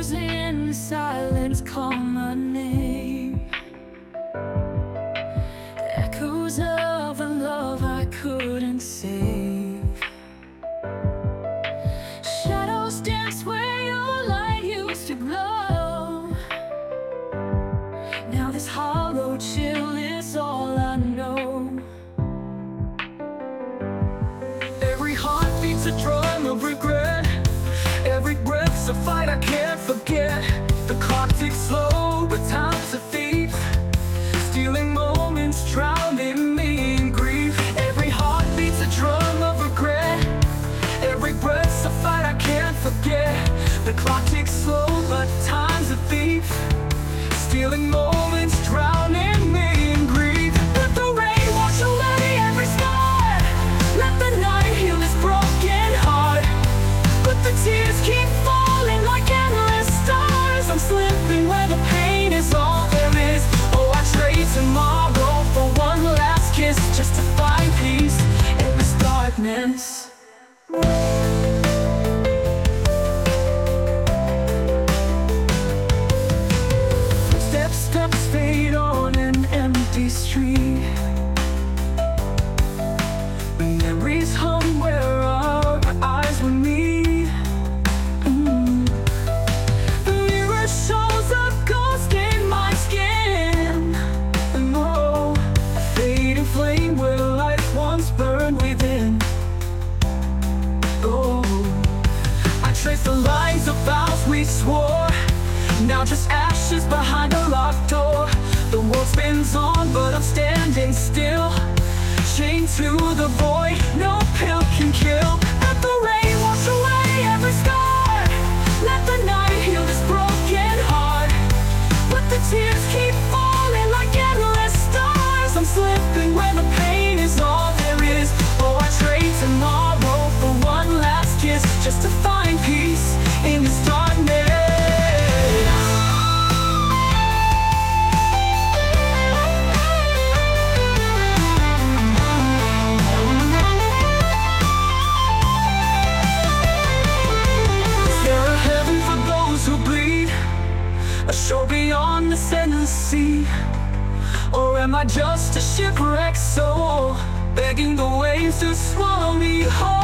Echoes in the silence call my name. Echoes of a love I couldn't save. Shadows dance where your light used to glow. Now this hollow chill is all I know. Every heartbeat's a drum of regret. Every breath's a fight I can't forget. The clock ticks slow, but time's a thief, stealing moments, drowning me in grief. Every heartbeat's a drum of regret. Every breath's a fight I can't forget. The clock ticks slow, but time's a thief, stealing moments, drowning me in grief. Let the rain wash away every scar. Let the night heal this broken heart. But the tears keep falling like endless stars. I'm slipping where the pain is all there is. Oh, I trade tomorrow for one last kiss, just to find peace in this darkness. Steps fade on an empty street. Memories hung where our eyes would meet. The mirror shows a ghost in my skin. Oh, a fading flame where life once burned within. Oh, I trace the lines of vows we swore, now just ashes behind a locked door. The world spins on, but I'm standing still, chained to the void, no pill can kill. Let the rain wash away every scar. Let the night heal this broken heart. But the tears keep falling like endless stars. I'm slipping where the pain is all there is. Oh, I trade tomorrow for one last kiss, just to find peace in this darkness. A shore beyond the endless sea? Or am I just a shipwrecked soul, begging the waves to swallow me whole?